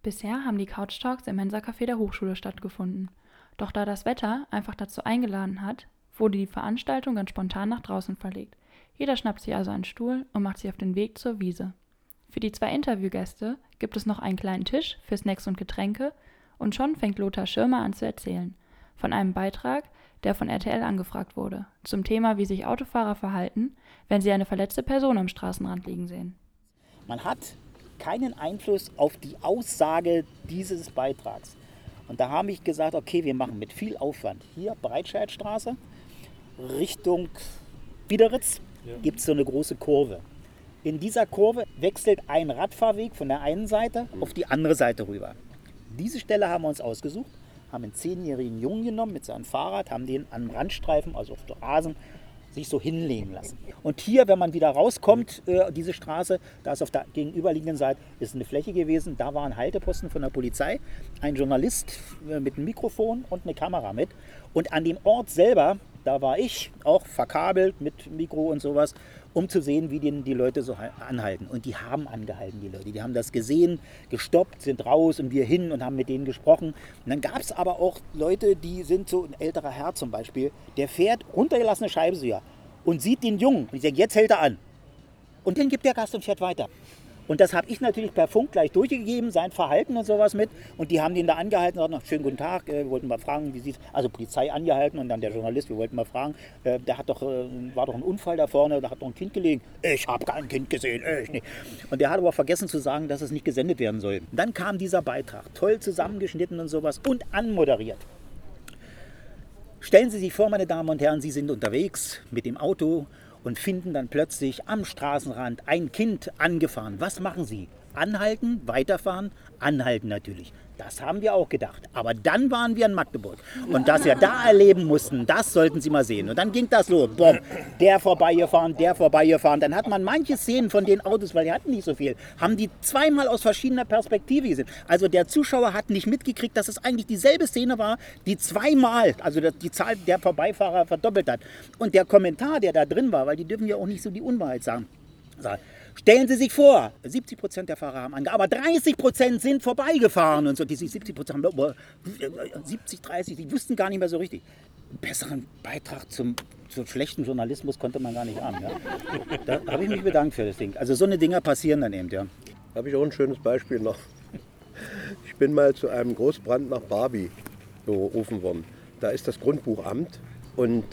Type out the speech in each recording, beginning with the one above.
Bisher haben die Couch Talks im Mensa-Café der Hochschule stattgefunden. Doch da das Wetter einfach dazu eingeladen hat, wurde die Veranstaltung ganz spontan nach draußen verlegt. Jeder schnappt sich also einen Stuhl und macht sich auf den Weg zur Wiese. Für die 2 Interviewgäste gibt es noch einen kleinen Tisch für Snacks und Getränke und schon fängt Lothar Schirmer an zu erzählen. Von einem Beitrag, der von RTL angefragt wurde, zum Thema, wie sich Autofahrer verhalten, wenn sie eine verletzte Person am Straßenrand liegen sehen. Man hat keinen Einfluss auf die Aussage dieses Beitrags. Und da habe ich gesagt, okay, wir machen mit viel Aufwand. Hier Breitscheidstraße, Richtung Biederitz gibt es so eine große Kurve. In dieser Kurve wechselt ein Radfahrweg von der einen Seite auf die andere Seite rüber. Diese Stelle haben wir uns ausgesucht, haben einen 10-jährigen Jungen genommen mit seinem Fahrrad, haben den am Randstreifen, also auf dem Rasen, sich so hinlegen lassen. Und hier, wenn man wieder rauskommt, diese Straße, da ist auf der gegenüberliegenden Seite ist eine Fläche gewesen, da war ein Halteposten von der Polizei, ein Journalist mit einem Mikrofon und eine Kamera mit. Und an dem Ort selber, da war ich auch verkabelt mit Mikro und sowas, um zu sehen, wie die Leute so anhalten. Und die haben angehalten, die Leute. Die haben das gesehen, gestoppt, sind raus und wir hin und haben mit denen gesprochen. Und dann gab es aber auch Leute, die sind so, ein älterer Herr zum Beispiel, der fährt runtergelassene Scheibenwischer und sieht den Jungen. Und ich sage, jetzt hält er an. Und dann gibt der Gas und fährt weiter. Und das habe ich natürlich per Funk gleich durchgegeben, sein Verhalten und sowas mit. Und die haben den da angehalten und gesagt, schönen guten Tag, wir wollten mal fragen, wie sieht also Polizei angehalten und dann der Journalist, wir wollten mal fragen, war doch ein Unfall da vorne, da hat doch ein Kind gelegen. Ich habe kein Kind gesehen, ich nicht. Und der hat aber vergessen zu sagen, dass es nicht gesendet werden soll. Dann kam dieser Beitrag, toll zusammengeschnitten und sowas und anmoderiert. Stellen Sie sich vor, meine Damen und Herren, Sie sind unterwegs mit dem Auto und finden dann plötzlich am Straßenrand ein Kind angefahren. Was machen Sie? Anhalten, weiterfahren, anhalten natürlich. Das haben wir auch gedacht. Aber dann waren wir in Magdeburg. Und das wir da erleben mussten, das sollten Sie mal sehen. Und dann ging das los. Boom, der vorbeigefahren. Dann hat man manche Szenen von den Autos, weil die hatten nicht so viel, haben die zweimal aus verschiedener Perspektive gesehen. Also der Zuschauer hat nicht mitgekriegt, dass es eigentlich dieselbe Szene war, die zweimal, also die Zahl der Vorbeifahrer verdoppelt hat. Und der Kommentar, der da drin war, weil die dürfen ja auch nicht so die Unwahrheit sagen. Stellen Sie sich vor, 70% der Fahrer haben angehalten, aber 30% sind vorbeigefahren und so. Diese 70% haben 70, 30, die wussten gar nicht mehr so richtig. Einen besseren Beitrag zum schlechten Journalismus konnte man gar nicht haben. Ja. Da habe ich mich bedankt für das Ding. Also so eine Dinger passieren dann eben, ja. Da habe ich auch ein schönes Beispiel noch. Ich bin mal zu einem Großbrand nach Barbie berufen worden. Da ist das Grundbuchamt und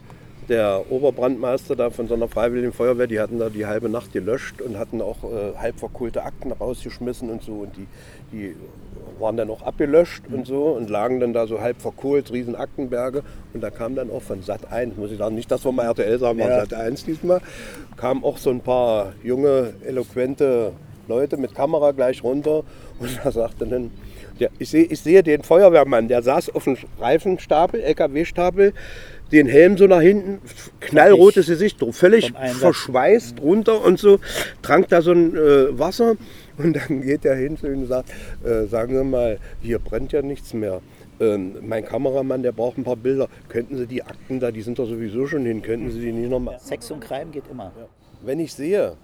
der Oberbrandmeister da von so einer freiwilligen Feuerwehr, die hatten da die halbe Nacht gelöscht und hatten auch halb verkohlte Akten rausgeschmissen und so. Und die waren dann auch abgelöscht und so und lagen dann da so halb verkohlt, riesen Aktenberge. Und da kam dann auch von Sat.1, muss ich sagen, nicht, dass wir mal RTL sagen, war Sat.1 diesmal, kamen auch so ein paar junge, eloquente Leute mit Kamera gleich runter. Und da sagte dann, ich sehe den Feuerwehrmann, der saß auf dem Reifenstapel, LKW-Stapel, den Helm so nach hinten, knallrotes Gesicht, völlig verschweißt runter und so, trank da so ein Wasser und dann geht er hin zu ihm und sagt, sagen Sie mal, hier brennt ja nichts mehr. Mein Kameramann, der braucht ein paar Bilder. Könnten Sie die Akten da, die sind doch sowieso schon hin, könnten Sie die nicht nochmal... Sex und Crime geht immer. Ja. Wenn ich sehe,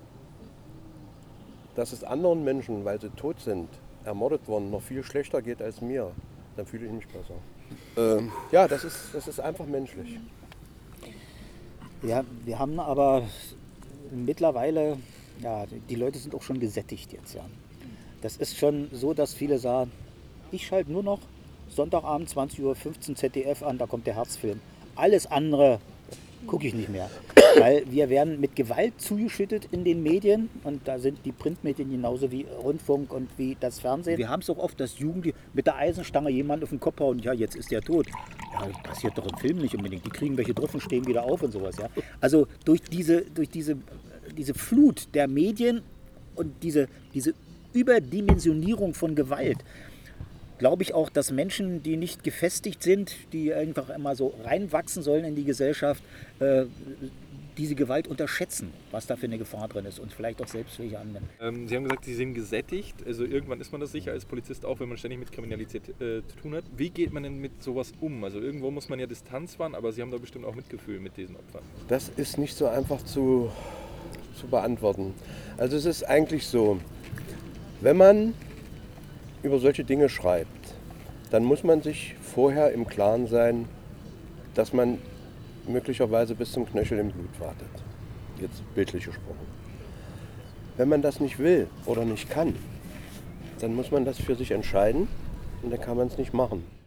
dass es anderen Menschen, weil sie tot sind, ermordet worden, noch viel schlechter geht als mir, dann fühle ich mich besser. Ja, das ist einfach menschlich. Ja, wir haben aber mittlerweile, ja, die Leute sind auch schon gesättigt jetzt, ja. Das ist schon so, dass viele sagen, ich schalte nur noch Sonntagabend 20:15 Uhr ZDF an, da kommt der Herzfilm. Alles andere gucke ich nicht mehr. Weil wir werden mit Gewalt zugeschüttet in den Medien und da sind die Printmedien genauso wie Rundfunk und wie das Fernsehen. Wir haben es auch oft, dass Jugendliche mit der Eisenstange jemand auf den Kopf hauen, ja, jetzt ist der tot. Ja, das passiert doch im Film nicht unbedingt. Die kriegen welche drauf und stehen wieder auf und sowas. Ja. Also durch diese Flut der Medien und diese Überdimensionierung von Gewalt, glaube ich auch, dass Menschen, die nicht gefestigt sind, die einfach immer so reinwachsen sollen in die Gesellschaft, diese Gewalt unterschätzen, was da für eine Gefahr drin ist und vielleicht auch selbst welche anwenden. Sie haben gesagt, Sie sind gesättigt, also irgendwann ist man das sicher als Polizist auch, wenn man ständig mit Kriminalität zu tun hat. Wie geht man denn mit sowas um? Also irgendwo muss man ja Distanz wahren, aber Sie haben da bestimmt auch Mitgefühl mit diesen Opfern. Das ist nicht so einfach zu beantworten. Also es ist eigentlich so, wenn man über solche Dinge schreibt, dann muss man sich vorher im Klaren sein, dass man möglicherweise bis zum Knöchel im Blut wartet. Jetzt bildlich gesprochen. Wenn man das nicht will oder nicht kann, dann muss man das für sich entscheiden und dann kann man es nicht machen.